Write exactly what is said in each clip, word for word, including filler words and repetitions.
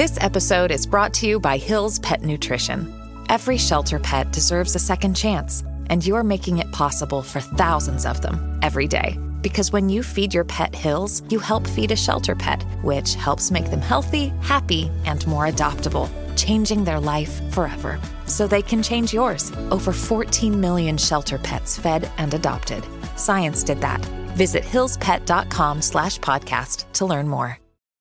This episode is brought to you by Hill's Pet Nutrition. Every shelter pet deserves a second chance, and you're making it possible for thousands of them every day. Because when you feed your pet Hill's, you help feed a shelter pet, which helps make them healthy, happy, and more adoptable, changing their life forever. So they can change yours. Over fourteen million shelter pets fed and adopted. Science did that. Visit hillspet.com slash podcast to learn more.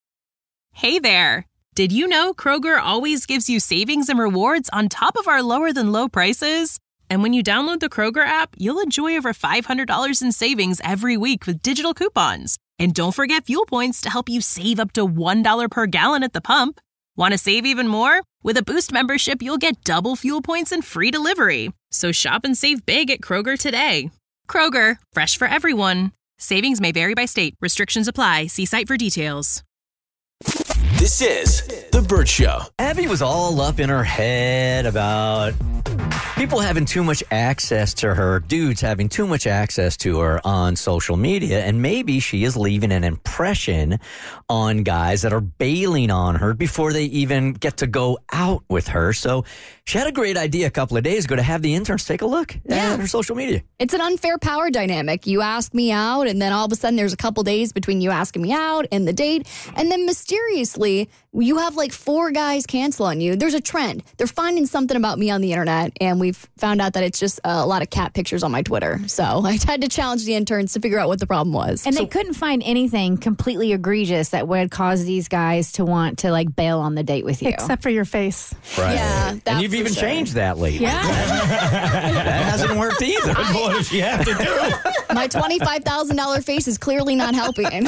Hey there. Did you know Kroger always gives you savings and rewards on top of our lower than low prices? And when you download the Kroger app, you'll enjoy over five hundred dollars in savings every week with digital coupons. And don't forget fuel points to help you save up to one dollar per gallon at the pump. Want to save even more? With a Boost membership, you'll get double fuel points and free delivery. So shop and save big at Kroger today. Kroger, fresh for everyone. Savings may vary by state. Restrictions apply. See site for details. This is The Bert Show. Abby was all up in her head about people having too much access to her, dudes having too much access to her on social media, and maybe she is leaving an impression on guys that are bailing on her before they even get to go out with her. So she had a great idea a couple of days ago to have the interns take a look yeah. at her social media. It's an unfair power dynamic. You ask me out, and then all of a sudden there's a couple days between you asking me out and the date, and then mysteriously you have like four guys cancel on you. There's a trend. They're finding something about me on the internet, and we've found out that it's just a lot of cat pictures on my Twitter. So I had to challenge the interns to figure out what the problem was. And so, they couldn't find anything completely egregious that would cause these guys to want to like bail on the date with you. Except for your face. Right. Yeah, and you've even sure. changed that lately. Yeah. That hasn't worked either. What does she have to do? My twenty-five thousand dollars face is clearly not helping.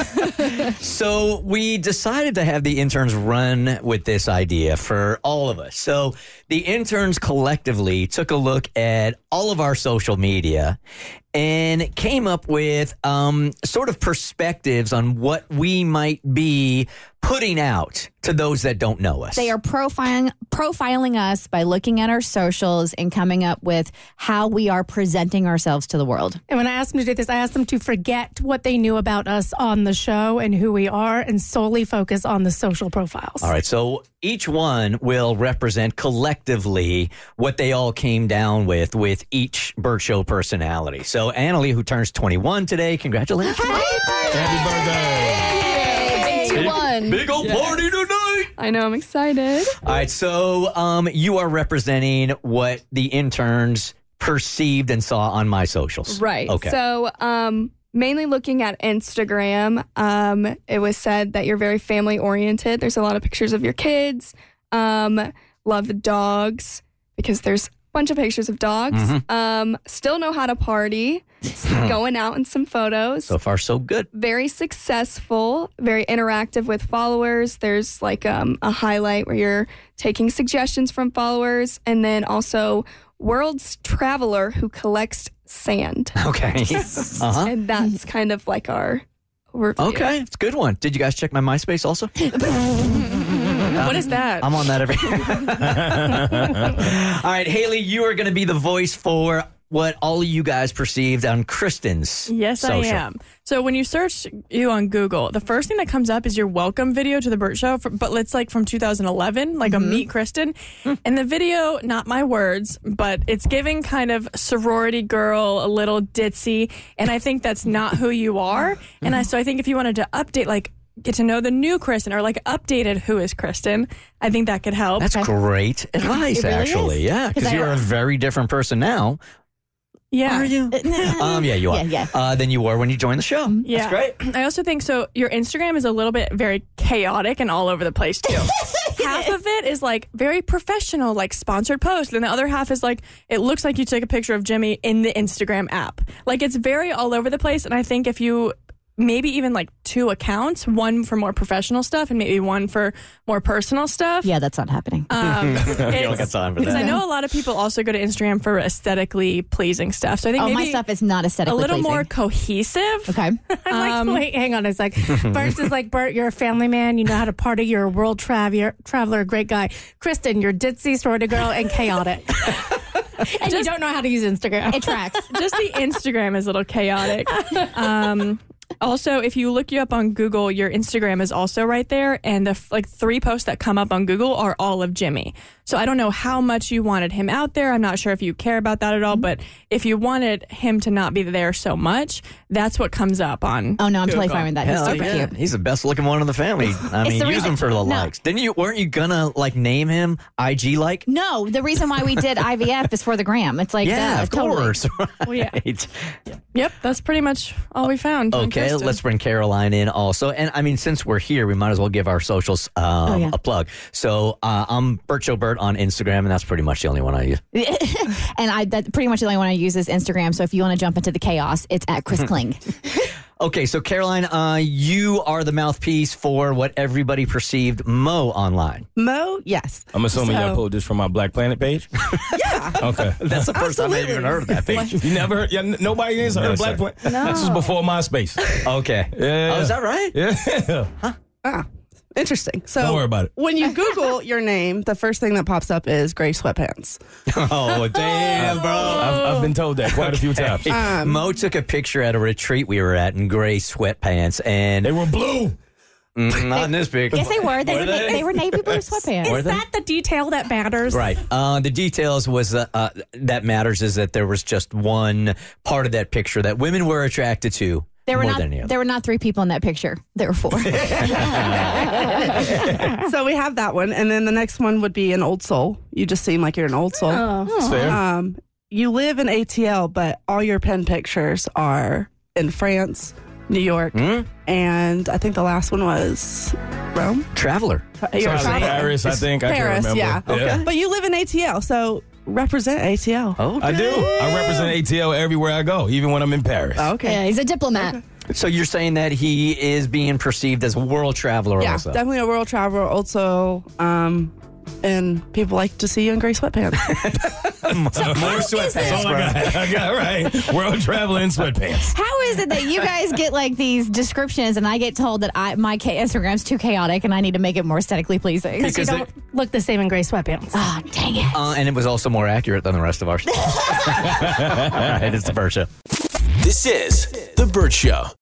So we decided to have the interns run with this idea for all of us. So the interns collectively took a look at all of our social media and came up with um, sort of perspectives on what we might be putting out to those that don't know us. They are profiling profiling us by looking at our socials and coming up with how we are presenting ourselves to the world. And when I asked them to do this, I asked them to forget what they knew about us on the show and who we are and solely focus on the social profiles. All right, so each one will represent collectively what they all came down with with each Bert Show personality. So Annalie, who turns twenty-one today, congratulations. Happy birthday. Big one. Big old yes. party tonight. I know, I'm excited. All right, so um, you are representing what the interns perceived and saw on my socials. Right. Okay. So um, mainly looking at Instagram, um, it was said that you're very family oriented. There's a lot of pictures of your kids. Um, love the dogs because there's a bunch of pictures of dogs. Mm-hmm. Um, still know how to party. Going out in some photos. So far, so good. Very successful, very interactive with followers. There's like um, a highlight where you're taking suggestions from followers, and then also world's traveler who collects sand. Okay. Uh-huh. And that's kind of like our overview. Okay, it's a good one. Did you guys check my MySpace also? What is that? I'm on that every... All right, Haley, you are going to be the voice for what all of you guys perceived on Kristen's Yes, social. I am. So when you search you on Google, the first thing that comes up is your welcome video to the Bert Show, for, but it's like from two thousand eleven, like mm-hmm. a Meet Kristen. Mm. And the video, not my words, but it's giving kind of sorority girl, a little ditzy, and I think that's not who you are. Mm-hmm. And I so I think if you wanted to update, like, get to know the new Kristen or like updated who is Kristen, I think that could help. That's great advice, really actually. is. Yeah, because you're a very different person now. Yeah. Are you? um, yeah, you are. Yeah, yeah. Uh, than you were when you joined the show. Yeah. That's great. I also think so. Your Instagram is a little bit very chaotic and all over the place too. Half of it is like very professional, like sponsored post. And the other half is like, it looks like you took a picture of Jimmy in the Instagram app. Like it's very all over the place. And I think if you maybe even like two accounts, one for more professional stuff and maybe one for more personal stuff. Yeah, that's not happening. Um, you don't got time for because that. I know a lot of people also go to Instagram for aesthetically pleasing stuff. So I think oh, maybe my stuff is not aesthetically a little pleasing. more cohesive. Okay. I'm like, Um, wait, hang on. It's like, Bert is like, Bert, you're a family man. You know how to party. You're a world traveler, traveler, a great guy. Kristen, you're ditzy, sorority girl, and chaotic. And just, you don't know how to use Instagram. It tracks. Just the Instagram is a little chaotic. Um, Also, if you look you up on Google, your Instagram is also right there, and the like three posts that come up on Google are all of Jimmy. So I don't know how much you wanted him out there. I'm not sure if you care about that at all, but if you wanted him to not be there so much, that's what comes up on. Oh no, I'm totally Google. fine with that. He's Hell, super yeah. cute. He's the best looking one in the family. I It's mean, the use reason- him for the no. likes. Didn't you? Weren't you gonna like name him I G like? No, the reason why we did I V F is for the gram. It's like Yeah, duh, of totally. course. Well, yeah. Right. Yep, that's pretty much all we found. on Okay, Kristen. let's bring Caroline in also. And I mean, since we're here, we might as well give our socials um, Oh, yeah. a plug. So uh, I'm Bert Show Bert on Instagram, and that's pretty much the only one I use. And I that pretty much the only one I use is Instagram. So if you want to jump into the chaos, it's at Chris Kling. Okay, so Caroline, uh, you are the mouthpiece for what everybody perceived Mo online. Mo, yes. I'm assuming So- y'all pulled this from my Black Planet page? Yeah. Okay. That's the first time I've even heard of that page. You never heard? Yeah, n- nobody has heard No, of Black sir. Planet? This was before MySpace. Okay. Yeah. Oh, is that right? Yeah. Ah, interesting. So Don't worry about it. when you Google your name, the first thing that pops up is gray sweatpants. Oh, damn, bro. I've, I've been told that quite a few times. Um, Mo took a picture at a retreat we were at in gray sweatpants, and They were blue. Mm, not in this picture. Yes, they were. They, Were were, they? they were navy blue sweatpants. Were Is they? that the detail that matters? Right. Uh, the details was uh, uh, that matters is that there was just one part of that picture that women were attracted to There were more not. than the other. There were not three people in that picture. There were four. so we have that one, and then the next one would be an old soul. You just seem like you're an old soul. That's fair. Um, you live in A T L, but all your pen pictures are in France, New York, and I think the last one was Rome. Traveler. You're a Sorry, traveler. Paris, I think. I Paris, can't yeah. remember. Okay. But you live in A T L, so represent A T L. Okay. I do. I represent A T L everywhere I go, even when I'm in Paris. Okay. Yeah, he's a diplomat. So you're saying that he is being perceived as a world traveler Yeah, also? definitely a world traveler. Also, um, and people like to see you in gray sweatpants. More sweatpants, That's all I got. I got right. World traveler in sweatpants. How is it that you guys get like these descriptions and I get told that I my K- Instagram's too chaotic and I need to make it more aesthetically pleasing? Because you Because don't look the same in gray sweatpants. Oh, dang it. Uh, and it was also more accurate than the rest of ours. All right, it's the Bert Show. This is The Bert Show.